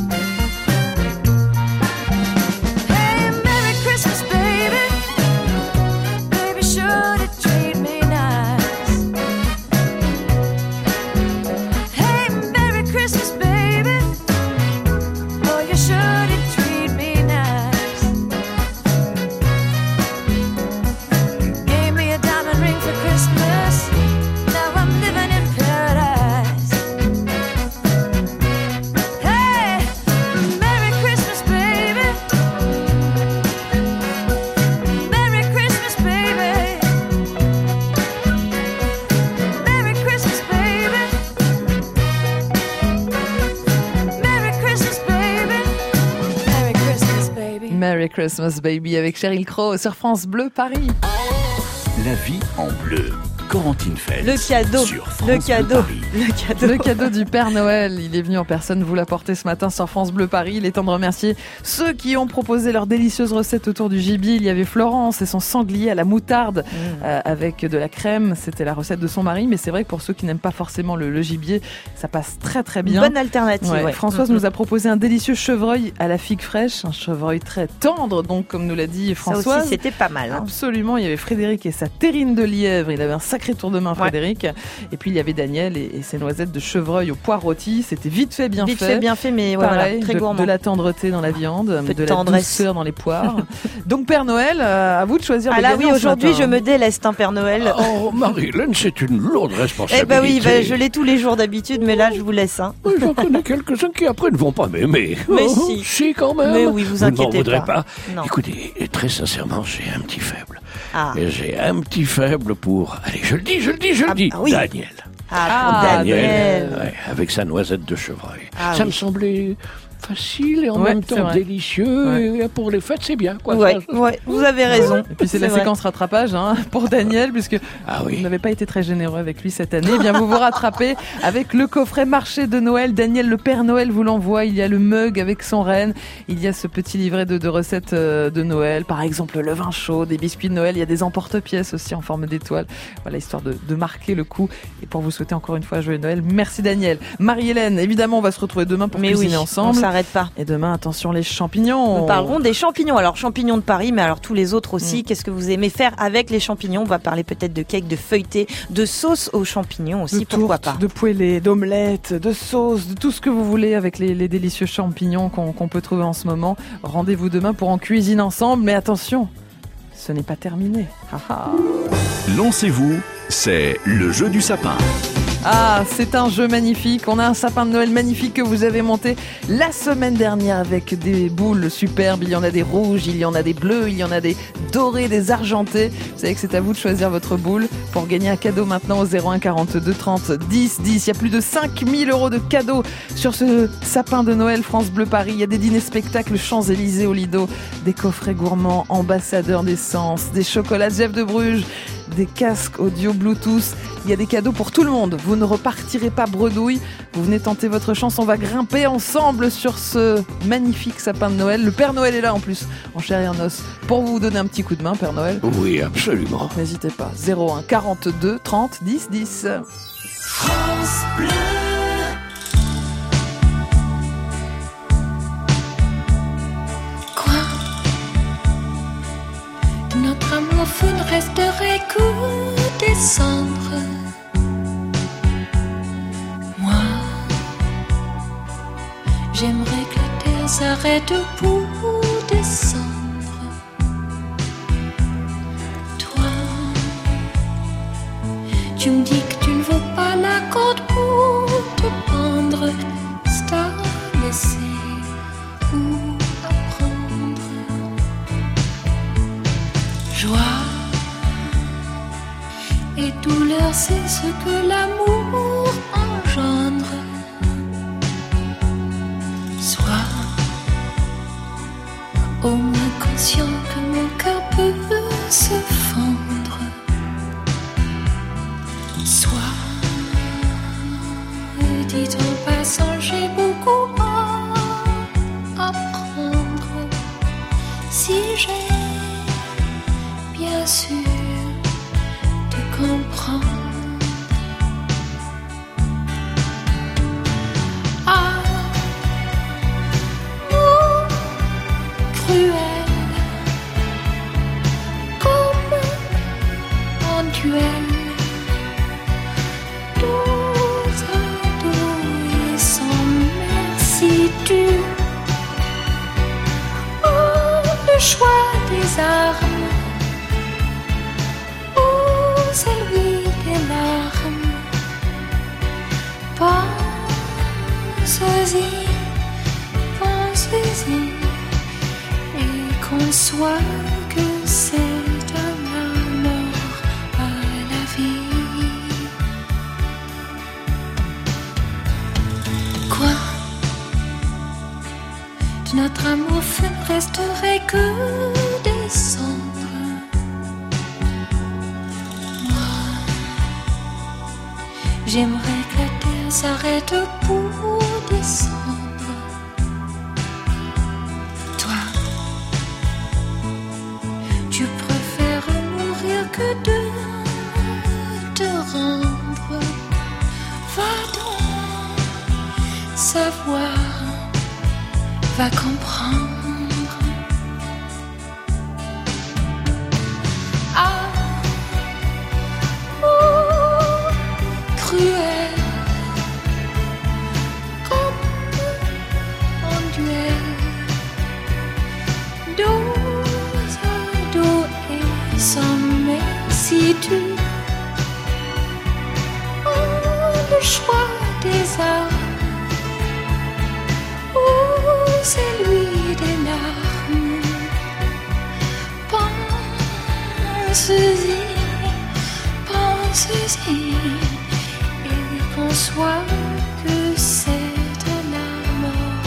Hey, Merry Christmas, baby. Baby, sure to treat me nice. Hey, Merry Christmas, baby. Oh, you sure to treat me nice. Gave me a diamond ring for Christmas. Now I'm living in paradise. Hey, Merry Christmas, baby. Merry Christmas, baby. Merry Christmas, baby. Merry Christmas, baby. Merry Christmas, baby. Merry Christmas Baby avec Sheryl Crow sur France Bleu Paris. La vie en bleu. Corentine Feltz. Le cadeau, sur France le Bleu cadeau, Paris. le cadeau. Le cadeau du Père Noël, il est venu en personne vous l'apporter ce matin sur France Bleu Paris. Il est temps de remercier ceux qui ont proposé leurs délicieuses recettes autour du gibier. Il y avait Florence et son sanglier à la moutarde mmh. euh, avec de la crème. C'était la recette de son mari, mais c'est vrai que pour ceux qui n'aiment pas forcément le, le gibier, ça passe très très bien. Bonne alternative. Ouais. Ouais. Françoise mmh. nous a proposé un délicieux chevreuil à la figue fraîche, un chevreuil très tendre, donc comme nous l'a dit Françoise. Ça aussi, c'était pas mal. Hein. Absolument. Il y avait Frédéric et sa terrine de lièvre. Il avait un sacré tour de main, Frédéric. Ouais. Et puis il y avait Daniel et, et ses noisettes de chevreuil au poire rôti. C'était vite fait, bien vite fait. Vite fait, bien fait, mais ouais, pareil, voilà, très de, gourmand. De la tendreté dans la viande, un peu de, de la douceur dans les poires. Donc Père Noël, euh, à vous de choisir. Ah le là oui, aujourd'hui je me déleste, hein, Père Noël. Oh Marie-Hélène, c'est une lourde responsabilité. Eh ben oui, bah, je l'ai tous les jours d'habitude, mais là je vous laisse. Hein. J'en connais quelques-uns qui après ne vont pas m'aimer. Mais oh, si. Si quand même. Mais oui, vous, vous inquiétez voudrez pas. pas. Non. Écoutez, très sincèrement, j'ai un petit faible. Ah. Et j'ai un petit faible pour. Allez, je le dis, je le dis, je le ah, dis. Ah, oui. Daniel. Ah, pour Daniel. Daniel. Ouais, avec sa noisette de chevreuil. Ah, ça oui. me semblait facile et en ouais, même temps délicieux. Ouais. Et pour les fêtes, c'est bien. Quoi, ouais, ça. ouais, vous avez raison. Et puis c'est, c'est la vrai. séquence rattrapage hein, pour Daniel, puisque ah oui. vous n'avez pas été très généreux avec lui cette année. Eh bien, vous vous rattrapez avec le coffret marché de Noël. Daniel, le Père Noël, vous l'envoie. Il y a le mug avec son renne. Il y a ce petit livret de, de recettes de Noël. Par exemple, le vin chaud, des biscuits de Noël. Il y a des emporte-pièces aussi en forme d'étoile. Voilà, histoire de, de marquer le coup. Et pour vous souhaiter encore une fois joyeux Noël. Merci Daniel. Marie-Hélène, évidemment, on va se retrouver demain pour mais cuisiner oui, ensemble. On s'arrête pas. Et demain, attention les champignons. Nous parlerons des champignons. Alors champignons de Paris, mais alors tous les autres aussi. Mmh. Qu'est-ce que vous aimez faire avec les champignons? On va parler peut-être de cake, de feuilleté, de sauce aux champignons aussi. De pourquoi tourte, pas? De poêlée, d'omelette, de sauce, de tout ce que vous voulez avec les, les délicieux champignons qu'on, qu'on peut trouver en ce moment. Rendez-vous demain pour en cuisiner ensemble. Mais attention, ce n'est pas terminé. Lancez-vous, c'est le jeu du sapin. Ah, c'est un jeu magnifique. On a un sapin de Noël magnifique que vous avez monté la semaine dernière avec des boules superbes. Il y en a des rouges, il y en a des bleus, il y en a des dorés, des argentés. Vous savez que c'est à vous de choisir votre boule pour gagner un cadeau maintenant au zéro un quarante-deux trente dix dix. Il y a plus de cinq mille euros de cadeaux sur ce sapin de Noël France Bleu Paris. Il y a des dîners spectacles Champs-Élysées au Lido, des coffrets gourmands, ambassadeurs d'essence, des chocolats Jeff de Bruges, des casques audio Bluetooth. Il y a des cadeaux pour tout le monde. Vous ne repartirez pas bredouille. Vous venez tenter votre chance. On va grimper ensemble sur ce magnifique sapin de Noël. Le Père Noël est là en plus, en chair et en os, pour vous donner un petit coup de main, Père Noël. Oui, absolument. N'hésitez pas. zéro un quarante-deux trente dix dix. France Bleu. J'aimerais que la terre s'arrête pour descendre. Toi, tu me dis que tu ne veux pas la corde pour te pendre. C'est à laisser ou apprendre. Joie et douleur, c'est ce que l'amour engendre. Sois au moins conscient que mon cœur peut se fendre. Sois, dit en passant, j'ai beaucoup à apprendre. Si j'ai bien sûr de comprendre. Ah, cruel, comme en duel, dos à dos et sans merci tu. Oh, le choix des armes, oh, celui des larmes. Pensez-y, pensez-y. Conçois que c'est un amour à la vie. Quoi? De notre amour fait ne resterait que des cendres. Moi, j'aimerais que la terre s'arrête pour descendre. Tu préfères mourir que de te rendre. Va donc savoir, va comprendre. Ah, oh, cruel, comme en duel. Sans merci tu. Oh, le choix des armes, oh, c'est lui des larmes. Pensez-y, pensez-y, et conçois que c'est un amour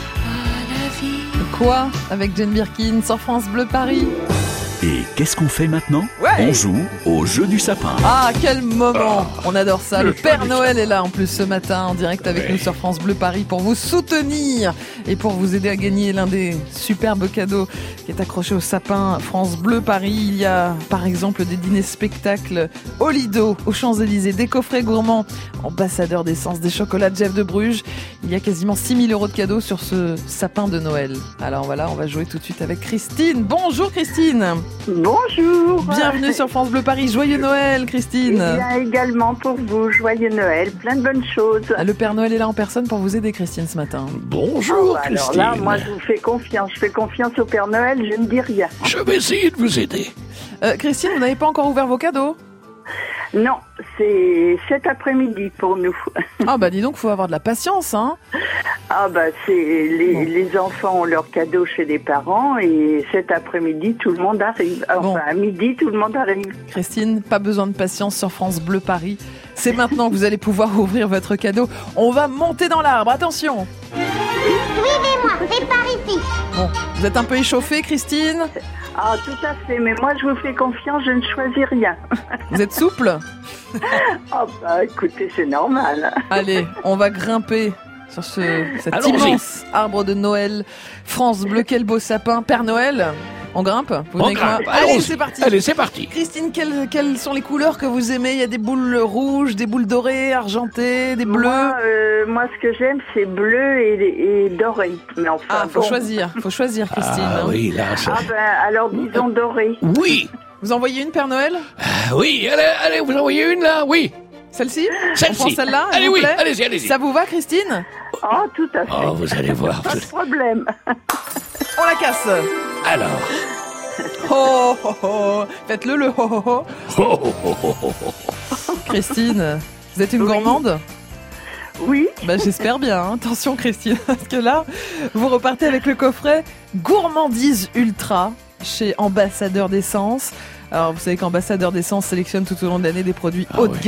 à la vie. Quoi avec Jane Birkin sur France Bleu Paris. Et qu'est-ce qu'on fait maintenant? Ouais. On joue au jeu du sapin. Ah, quel moment! On adore ça. Le Père Noël est là en plus ce matin en direct avec ouais. nous sur France Bleu Paris pour vous soutenir et pour vous aider à gagner l'un des superbes cadeaux qui est accroché au sapin France Bleu Paris. Il y a par exemple des dîners spectacles au Lido, aux Champs-Élysées, des coffrets gourmands, ambassadeurs d'essence, des chocolats Jeff de Bruges. Il y a quasiment six mille euros de cadeaux sur ce sapin de Noël. Alors voilà, on va jouer tout de suite avec Christine. Bonjour Christine! Bonjour. Bienvenue sur France Bleu Paris. Joyeux Noël, Christine. Et bien également pour vous. Joyeux Noël. Plein de bonnes choses. Le Père Noël est là en personne pour vous aider, Christine, ce matin. Bonjour, ah, Christine. Alors là, moi, je vous fais confiance. Je fais confiance au Père Noël. Je ne dis rien. Je vais essayer de vous aider. Euh, Christine, vous n'avez pas encore ouvert vos cadeaux? Non, c'est cet après-midi pour nous. Ah bah dis donc, faut avoir de la patience, hein. Ah bah c'est les, bon. les enfants ont leurs cadeaux chez les parents et cet après-midi tout le monde arrive. Enfin bon. À midi tout le monde arrive. Christine, pas besoin de patience sur France Bleu Paris. C'est maintenant que vous allez pouvoir ouvrir votre cadeau. On va monter dans l'arbre, attention. Suivez-moi, c'est par ici. Bon, vous êtes un peu échauffée, Christine? Ah, tout à fait, mais moi je vous fais confiance, je ne choisis rien. Vous êtes souple? Oh bah écoutez, c'est normal. Allez, on va grimper sur ce, cet Allons-y. immense arbre de Noël. France Bleu, quel beau sapin. Père Noël, on grimpe? Vous on grimpe. Allez, c'est parti. Allez, c'est parti. Christine, quelles, quelles sont les couleurs que vous aimez? Il y a des boules rouges, des boules dorées, argentées, des bleus. Moi, euh, moi ce que j'aime, c'est bleu et, et doré. Mais enfin, ah, faut bon. choisir, faut choisir, Christine. Ah oui, là, ça... Ah ben, alors disons doré. Oui. Vous envoyez une, Père Noël? Ah, oui, allez, allez, vous envoyez une là, oui. Celle-ci? Celle-ci. On prend celle-là? Allez, vous oui, plaît allez-y, allez-y. Ça vous va, Christine? Oh, tout à fait. Oh, vous allez voir. Pas de problème. On la casse. Alors. Oh, oh, oh. Faites-le le oh, oh, oh. Oh, oh, oh, oh, oh. Christine, vous êtes une oui. gourmande ? Oui. Bah, j'espère bien. Hein. Attention, Christine, parce que là, vous repartez avec le coffret Gourmandise Ultra chez Ambassadeur d'Essence. Alors, vous savez qu'Ambassadeur d'Essence sélectionne tout au long de l'année des produits ah haut de gamme.